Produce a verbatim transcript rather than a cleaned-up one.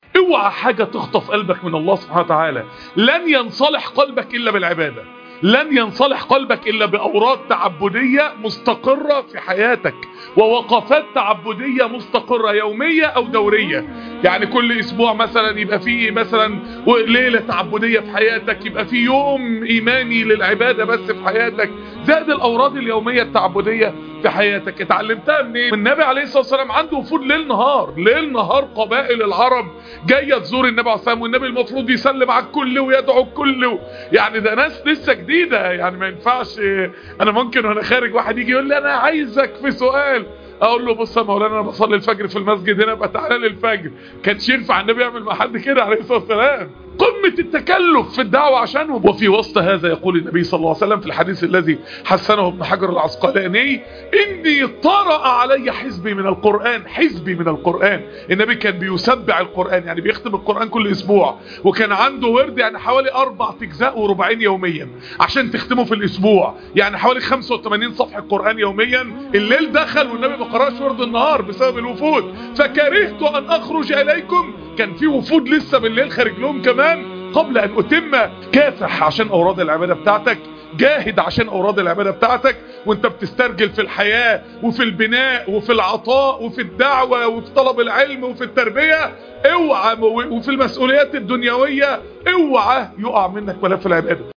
اوعى حاجة تخطف قلبك من الله سبحانه وتعالى. لن ينصلح قلبك إلا بالعبادة، لن ينصلح قلبك إلا بأوراد تعبدية مستقرة في حياتك، ووقفات تعبدية مستقرة يومية أو دورية. يعني كل أسبوع مثلا يبقى فيه مثلا ليلة تعبدية في حياتك، يبقى فيه يوم إيماني للعبادة بس في حياتك، زائد الأوراد اليومية التعبدية في حياتك. اتعلمتها منين؟ من النبي عليه الصلاة والسلام. عنده وفود ليل نهار، ليل نهار قبائل العرب جاية تزور النبي عليه الصلاة والسلام، والنبي المفروض يسلم على الكل ويدعو الكل. يعني ده ناس لسه جديدة، يعني ما ينفعش. انا ممكن وانا خارج واحد يجي يقول لي انا عايزك في سؤال، اقول له بص يا مولانا انا بصلي الفجر في المسجد هنا، بقى تعالى لي الفجر. كانش ينفع النبي يعمل مع حد كده عليه الصلاة والسلام. قمة التكلف في الدعوة عشانهم. وفي وسط هذا يقول النبي صلى الله عليه وسلم في الحديث الذي حسنه ابن حجر العسقلاني: إني طرأ علي حزبي من القرآن. حزبي من القرآن. النبي كان بيسبع القرآن، يعني بيختم القرآن كل أسبوع، وكان عنده ورد يعني حوالي أربع أجزاء وربعين يوميا عشان تختمه في الأسبوع، يعني حوالي خمسة وثمانين صفحة قرآن يوميا. الليل دخل والنبي ما قرأش ورد النهار بسبب الوفود، فكرهت أن أخرج إليكم. كان في وفود لسه بالليل خارج لهم كمان قبل أن أتم. كافح عشان أوراد العبادة بتاعتك، جاهد عشان أوراد العبادة بتاعتك، وانت بتسترجل في الحياة وفي البناء وفي العطاء وفي الدعوة وفي طلب العلم وفي التربية. اوعى وفي المسؤوليات الدنيوية اوعى يقع منك ملف العبادة.